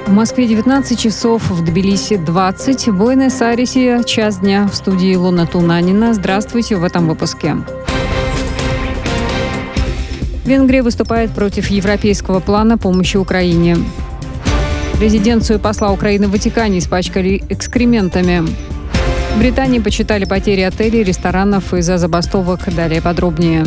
В Москве 19 часов, в Тбилиси 20, в Буэнос-Айресе час дня. В студии Илона Тунанина. Здравствуйте в этом выпуске. Венгрия выступает против европейского плана помощи Украине. Резиденцию посла Украины в Ватикане испачкали экскрементами. В Британии почитали потери отелей и ресторанов из-за забастовок. Далее подробнее.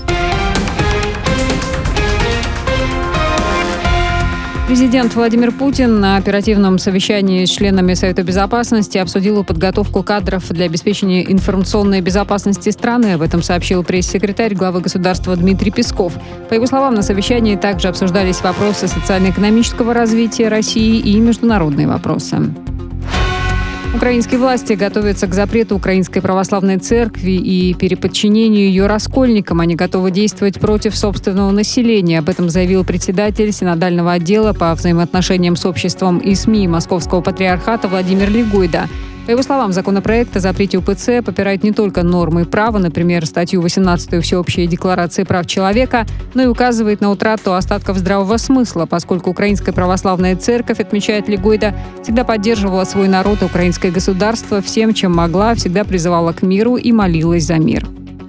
Президент Владимир Путин на оперативном совещании с членами Совета Безопасности обсудил подготовку кадров для обеспечения информационной безопасности страны. Об этом сообщил пресс-секретарь главы государства Дмитрий Песков. По его словам, на совещании также обсуждались вопросы социально-экономического развития России и международные вопросы. Украинские власти готовятся к запрету Украинской православной церкви и переподчинению ее раскольникам. Они готовы действовать против собственного населения. Об этом заявил председатель синодального отдела по взаимоотношениям с обществом и СМИ Московского патриархата Владимир Лигойда. По его словам, законопроект о запрете УПЦ попирает не только нормы права, например, статью 18 Всеобщей декларации прав человека, но и указывает на утрату остатков здравого смысла, поскольку Украинская православная церковь, отмечает Лигойда, всегда поддерживала свой народ и украинское государство всем, чем могла, всегда призывала к миру и молилась за мир.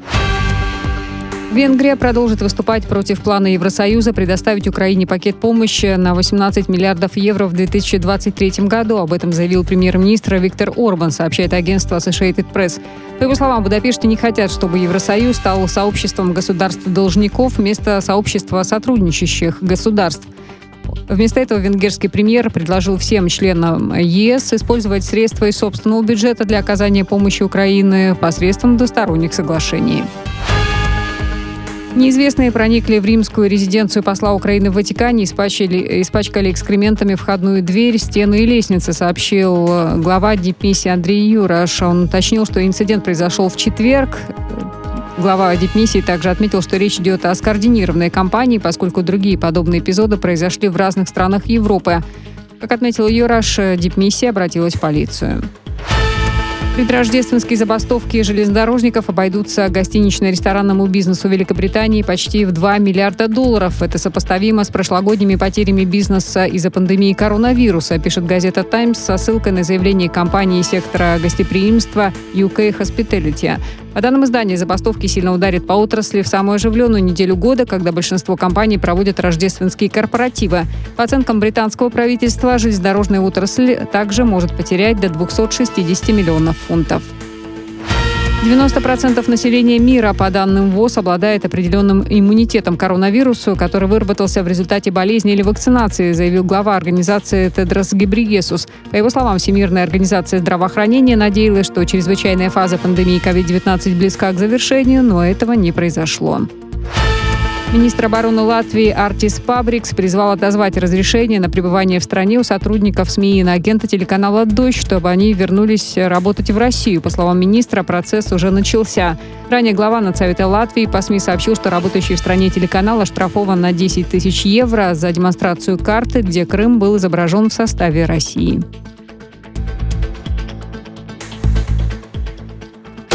Венгрия продолжит выступать против плана Евросоюза предоставить Украине пакет помощи на 18 миллиардов евро в 2023 году. Об этом заявил премьер-министр Виктор Орбан, сообщает агентство Associated Press. По его словам, в Будапеште не хотят, чтобы Евросоюз стал сообществом государств-должников вместо сообщества сотрудничающих государств. Вместо этого венгерский премьер предложил всем членам ЕС использовать средства из собственного бюджета для оказания помощи Украине посредством двусторонних соглашений. Неизвестные проникли в римскую резиденцию посла Украины в Ватикане, испачкали экскрементами входную дверь, стены и лестницы, сообщил глава дипмиссии Андрей Юраш. Он уточнил, что инцидент произошел в четверг. Глава дипмиссии также отметил, что речь идет о скоординированной кампании, поскольку другие подобные эпизоды произошли в разных странах Европы. Как отметил Юраш, дипмиссия обратилась в полицию. Предрождественские забастовки железнодорожников обойдутся гостинично-ресторанному бизнесу Великобритании почти в $2 миллиарда. Это сопоставимо с прошлогодними потерями бизнеса из-за пандемии коронавируса, пишет газета «Таймс» со ссылкой на заявление компании сектора гостеприимства UK Hospitality. По данным издания, забастовки сильно ударят по отрасли в самую оживленную неделю года, когда большинство компаний проводят рождественские корпоративы. По оценкам британского правительства, железнодорожная отрасль также может потерять до 260 миллионов фунтов. 90% населения мира, по данным ВОЗ, обладает определенным иммунитетом к коронавирусу, который выработался в результате болезни или вакцинации, заявил глава организации Тедрос Гебрейесус. По его словам, Всемирная организация здравоохранения надеялась, что чрезвычайная фаза пандемии COVID-19 близка к завершению, но этого не произошло. Министр обороны Латвии Артис Пабрикс призвал отозвать разрешение на пребывание в стране у сотрудников СМИ и иноагента телеканала «Дождь», чтобы они вернулись работать в Россию. По словам министра, процесс уже начался. Ранее глава Надсовета Латвии по СМИ сообщил, что работающий в стране телеканал оштрафован на 10 тысяч евро за демонстрацию карты, где Крым был изображен в составе России.